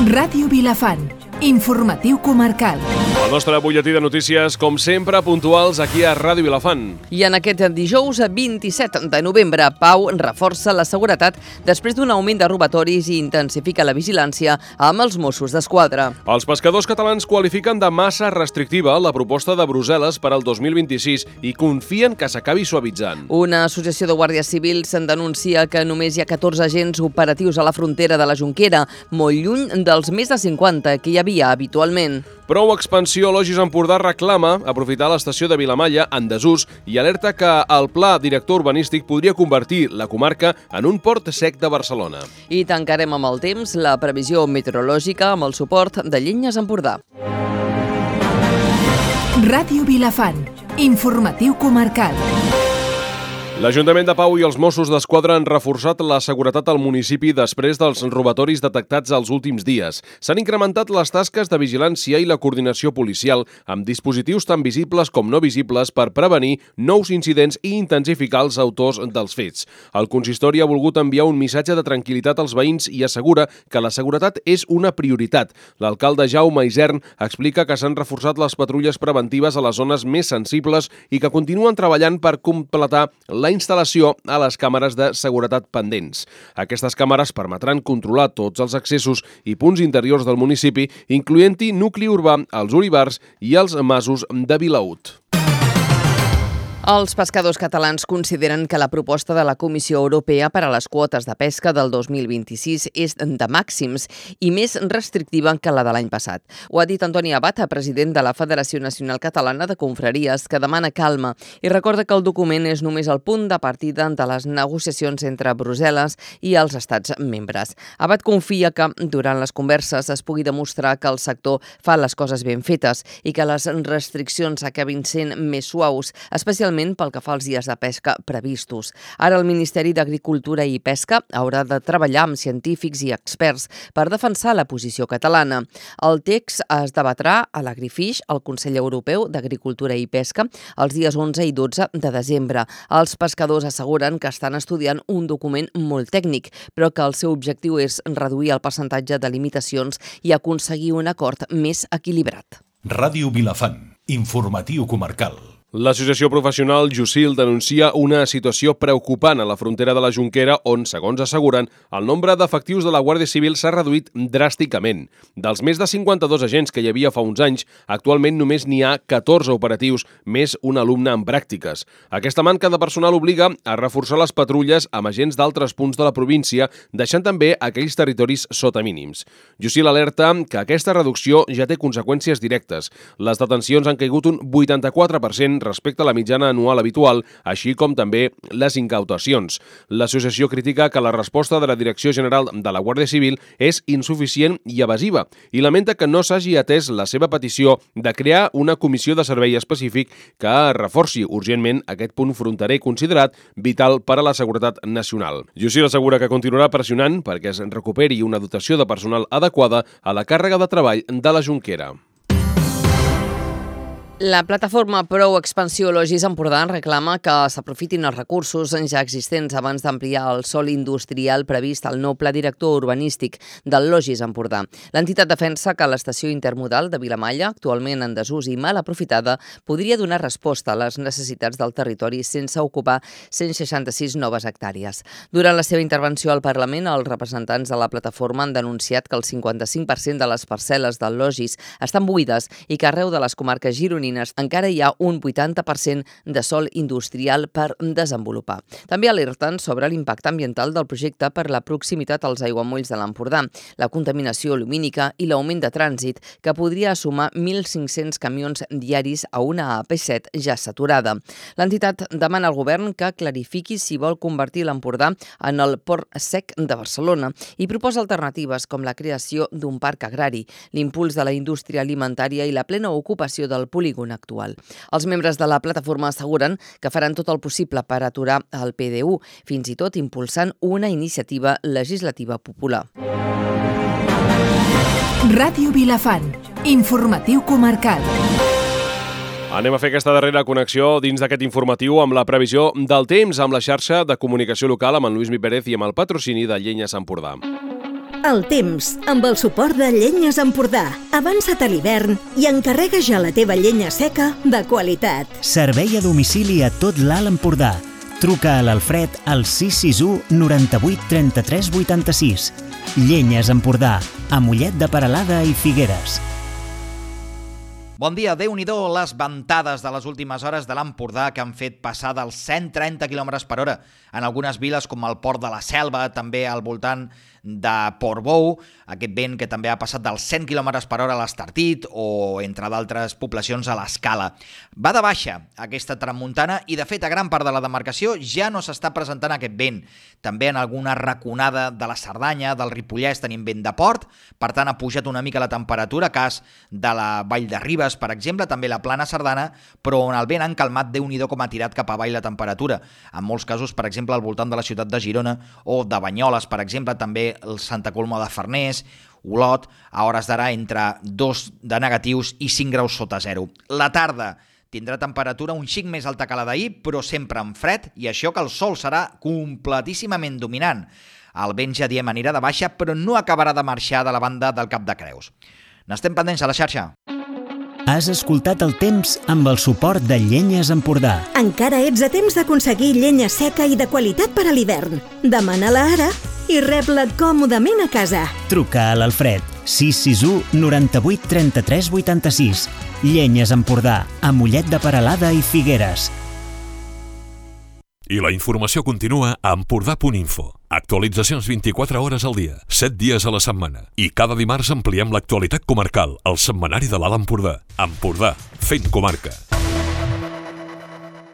Ràdio Vilafant, informatiu comarcal. El nostre butlletí de notícies, com sempre, puntuals aquí a Ràdio Vilafant. I en aquest dijous 27 de novembre, Pau reforça la seguretat després d'un augment de robatoris i intensifica la vigilància amb els Mossos d'Esquadra. Els pescadors catalans qualifiquen de massa restrictiva la proposta de Brussel·les per al 2026 i confien que s'acabi suavitzant. Una associació de guàrdies civils denuncia que només hi ha 14 agents operatius a la frontera de la Jonquera, molt lluny dels més de 50 que hi havia habitualment. Prou expansió, Logis Empordà reclama aprofitar l'estació de Vilamalla en desús i alerta que el pla director urbanístic podria convertir la comarca en un port sec de Barcelona. I tancarem amb el temps la previsió meteorològica amb el suport de Llenyes Empordà. Ràdio Vilafant, informatiu comarcal. L'Ajuntament de Pau i els Mossos d'Esquadra han reforçat la seguretat al municipi després dels robatoris detectats els últims dies. S'han incrementat les tasques de vigilància i la coordinació policial amb dispositius tan visibles com no visibles per prevenir nous incidents i intensificar els autors dels fets. El consistori ha volgut enviar un missatge de tranquil·litat als veïns i assegura que la seguretat és una prioritat. L'alcalde Jaume Isern explica que s'han reforçat les patrulles preventives a les zones més sensibles i que continuen treballant per completar la instal·lació a les càmeres de seguretat pendents. Aquestes càmeres permetran controlar tots els accessos i punts interiors del municipi, incloent-hi nucli urbà, els olivars i els masos de Vilaüt. Els pescadors catalans consideren que la proposta de la Comissió Europea per a les quotes de pesca del 2026 és de màxims i més restrictiva que la de l'any passat. Ho ha dit Antoni Abad, president de la Federació Nacional Catalana de Confraries, que demana calma i recorda que el document és només el punt de partida de les negociacions entre Brussel·les i els estats membres. Abad confia que durant les converses es pugui demostrar que el sector fa les coses ben fetes i que les restriccions acabin sent més suaus, especialment pel que fa als dies de pesca previstos. Ara el Ministeri d'Agricultura i Pesca haurà de treballar amb científics i experts per defensar la posició catalana. El text es debatrà a l'Agrifish, al Consell Europeu d'Agricultura i Pesca, els dies 11 i 12 de desembre. Els pescadors asseguren que estan estudiant un document molt tècnic, però que el seu objectiu és reduir el percentatge de limitacions i aconseguir un acord més equilibrat. Ràdio Vilafant, informatiu comarcal. L'associació professional Jusil denuncia una situació preocupant a la frontera de la Jonquera on, segons asseguren, el nombre d'efectius de la Guàrdia Civil s'ha reduït dràsticament. Dels més de 52 agents que hi havia fa uns anys, actualment només n'hi ha 14 operatius, més un alumne en pràctiques. Aquesta manca de personal obliga a reforçar les patrulles amb agents d'altres punts de la província, deixant també aquells territoris sota mínims. Jusil alerta que aquesta reducció ja té conseqüències directes. Les detencions han caigut un 84% respecte a la mitjana anual habitual, així com també les incautacions. L'associació critica que la resposta de la Direcció General de la Guàrdia Civil és insuficient i evasiva i lamenta que no s'hagi atès la seva petició de crear una comissió de servei específic que reforci urgentment aquest punt fronterer considerat vital per a la seguretat nacional. Jusil assegura que continuarà pressionant perquè es recuperi una dotació de personal adequada a la càrrega de treball de la Jonquera. La plataforma Prou Expansió Logis Empordà reclama que s'aprofitin els recursos ja existents abans d'ampliar el sòl industrial previst al nou pla director urbanístic del Logis Empordà. L'entitat defensa que l'estació intermodal de Vilamalla, actualment en desús i mal aprofitada, podria donar resposta a les necessitats del territori sense ocupar 166 noves hectàrees. Durant la seva intervenció al Parlament, els representants de la plataforma han denunciat que el 55% de les parcel·les del Logis estan buides i que arreu de les comarques gironines encara hi ha un 80% de sòl industrial per desenvolupar. També alerten sobre l'impacte ambiental del projecte per la proximitat als aiguamolls de l'Empordà, la contaminació lumínica i l'augment de trànsit, que podria sumar 1.500 camions diaris a una AP7 ja saturada. L'entitat demana al govern que clarifiqui si vol convertir l'Empordà en el port sec de Barcelona i proposa alternatives com la creació d'un parc agrari, l'impuls de la indústria alimentària i la plena ocupació del polígon actual. Els membres de la plataforma asseguren que faran tot el possible per aturar el PDU, fins i tot impulsant una iniciativa legislativa popular. Ràdio Vilafant, informatiu comarcal. Anem a fer aquesta darrera connexió dins d'aquest informatiu amb la previsió del temps amb la xarxa de comunicació local amb en Lluís Mi Pérez i amb el patrocini de Llenyes Empordà. El temps, amb el suport de Llenyes Empordà. Avança't a l'hivern i encarrega ja la teva llenya seca de qualitat. Servei a domicili a tot l'Alt Empordà. Truca a l'Alfred al 661 98 33 86. Llenyes Empordà, a Mollet de Peralada i Figueres. Bon dia, Déu-n'hi-do les ventades de les últimes hores de l'Empordà que han fet passar dels 130 km per hora en algunes viles com el Port de la Selva, també al voltant de Portbou, aquest vent que també ha passat dels 100 km per hora a l'Estartit o entre d'altres poblacions a l'Escala. Va de baixa aquesta tramuntana i de fet a gran part de la demarcació ja no s'està presentant aquest vent. També en alguna raconada de la Cerdanya, del Ripollès tenim vent de port, per tant ha pujat una mica la temperatura, cas de la Vall de Ribes, per exemple, també la Plana Cerdana, però on el vent han calmat, Déu-n'hi-do com ha tirat cap avall la temperatura. En molts casos, per exemple, al voltant de la ciutat de Girona o de Banyoles, per exemple, també el Santa Coloma de Farners, Olot, a hores d'ara entre 2 de negatius i 5 graus sota zero. La tarda tindrà temperatura un xic més alta que la d'ahir, però sempre amb fred, i això que el sol serà completíssimament dominant. El vent, ja diem, anirà de baixa, però no acabarà de marxar de la banda del Cap de Creus. N'estem pendents a la xarxa. Has escoltat el temps amb el suport de Llenyes Empordà. Encara ets a temps d'aconseguir llenya seca i de qualitat per a l'hivern. Demana-la ara i rep-la còmodament a casa. Truca a l'Alfred 661 98 33 86. Llenyes Empordà, a Mollet de Peralada i Figueres. I la informació continua a empordà.info. Actualitzacions 24 hores al dia, 7 dies a la setmana. I cada dimarts ampliem l'actualitat comarcal, al setmanari de l'Alt Empordà. Empordà, fent comarca.